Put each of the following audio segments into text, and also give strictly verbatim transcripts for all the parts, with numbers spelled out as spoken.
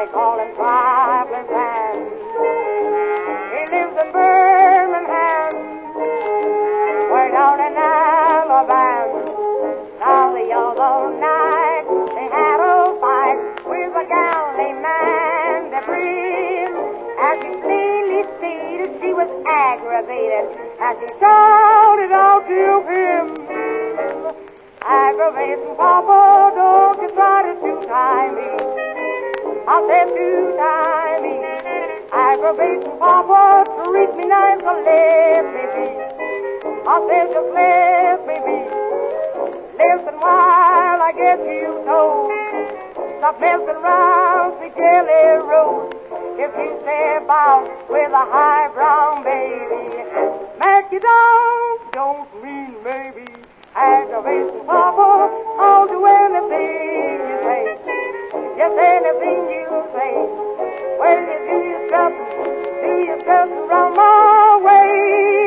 they call him Traveling Sam. He lives in Birmingham, way down in Alabama. Now the other night they had a fight with a galley man. They breathed as she plainly stated she was aggravated, and she shouted out to him, "Aggravating, Papa, don't you try to two-tie me." I said, "Two-tie me." Aggravating, Papa, treat me nice or let me be. I said, "Just let me be. Listen while I get you told. Stop messing around the Jelly Road. If you step out with a high brown baby, smack you down, don't mean maybe. Aggravating, Papa, I'll do anything you say. Yes, anything you say. When you do your stuff, do your stuff around my way.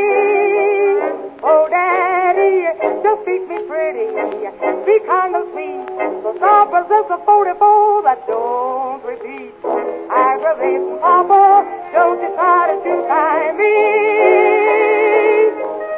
Oh, Daddy, just treat me pretty. Be kind of sweet. The stop is a forty-four that door.